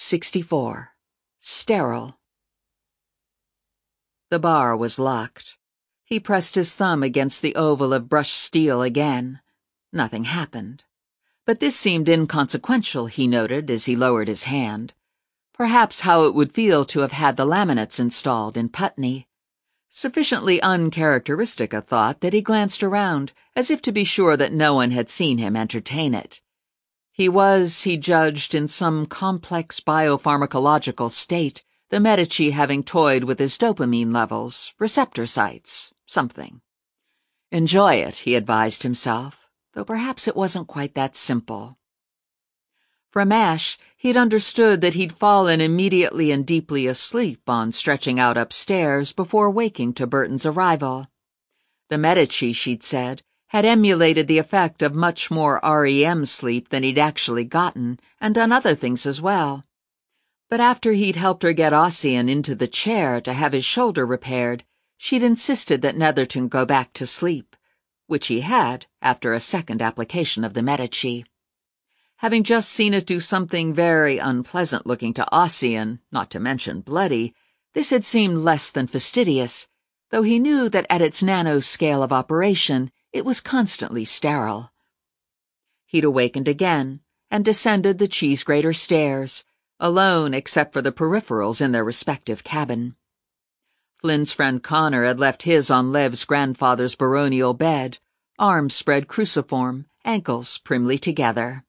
64. Sterile. The bar was locked. He pressed his thumb against the oval of brushed steel again. Nothing happened. But this seemed inconsequential, he noted as he lowered his hand. Perhaps how it would feel to have had the laminates installed in Putney. Sufficiently uncharacteristic a thought that he glanced around, as if to be sure that no one had seen him entertain it. He was, he judged, in some complex biopharmacological state, the Medici having toyed with his dopamine levels, receptor sites, something. Enjoy it, he advised himself, though perhaps it wasn't quite that simple. From Ash, he'd understood that he'd fallen immediately and deeply asleep on stretching out upstairs before waking to Burton's arrival. The Medici, she'd said, had emulated the effect of much more REM sleep than he'd actually gotten, and done other things as well. But after he'd helped her get Ossian into the chair to have his shoulder repaired, she'd insisted that Netherton go back to sleep, which he had after a second application of the Medici. Having just seen it do something very unpleasant-looking to Ossian, not to mention bloody, this had seemed less than fastidious, though he knew that at its nanoscale of operation it was constantly sterile. He'd awakened again and descended the cheese-grater stairs, alone except for the peripherals in their respective cabin. Flynn's friend Connor had left his on Lev's grandfather's baronial bed, arms spread cruciform, ankles primly together.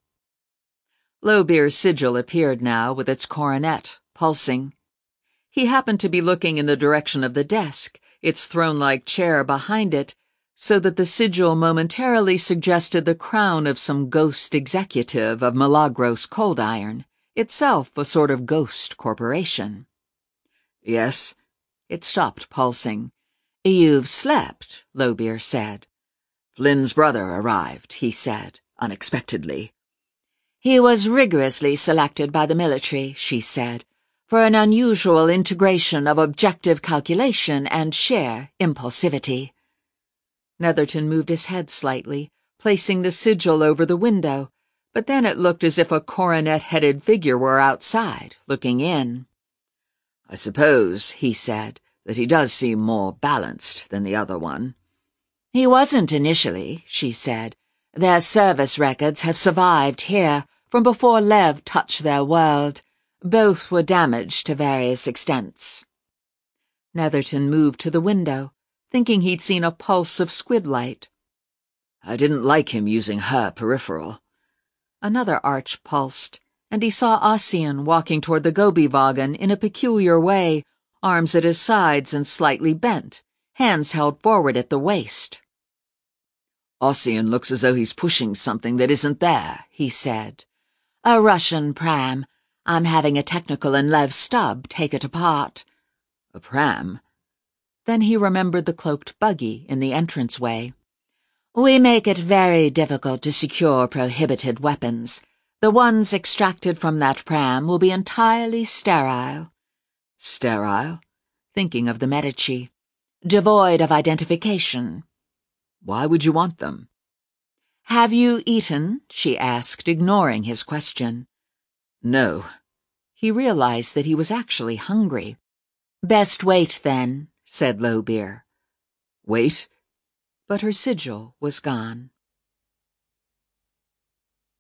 Lowbeer's sigil appeared now with its coronet, pulsing. He happened to be looking in the direction of the desk, its throne-like chair behind it, so that the sigil momentarily suggested the crown of some ghost executive of Milagros Cold Iron, itself a sort of ghost corporation. Yes? It stopped pulsing. You've slept, Lowbeer said. Flynn's brother arrived, he said, unexpectedly. He was rigorously selected by the military, she said, for an unusual integration of objective calculation and sheer impulsivity. Netherton moved his head slightly, placing the sigil over the window, but then it looked as if a coronet-headed figure were outside, looking in. I suppose, he said, that he does seem more balanced than the other one. He wasn't initially, she said. Their service records have survived here from before Lev touched their world. Both were damaged to various extents. Netherton moved to the window, thinking he'd seen a pulse of squid light. I didn't like him using her peripheral. Another arch pulsed, and he saw Ossian walking toward the Gobi-Wagen in a peculiar way, arms at his sides and slightly bent, hands held forward at the waist. Ossian looks as though he's pushing something that isn't there, he said. A Russian pram. I'm having a technical in Lev Stubb take it apart. A pram? Then he remembered the cloaked buggy in the entranceway. We make it very difficult to secure prohibited weapons. The ones extracted from that pram will be entirely sterile. Sterile? Thinking of the Medici. Devoid of identification. Why would you want them? Have you eaten? She asked, ignoring his question. No. He realized that he was actually hungry. Best wait, then, said Lowbeer. Wait? But her sigil was gone.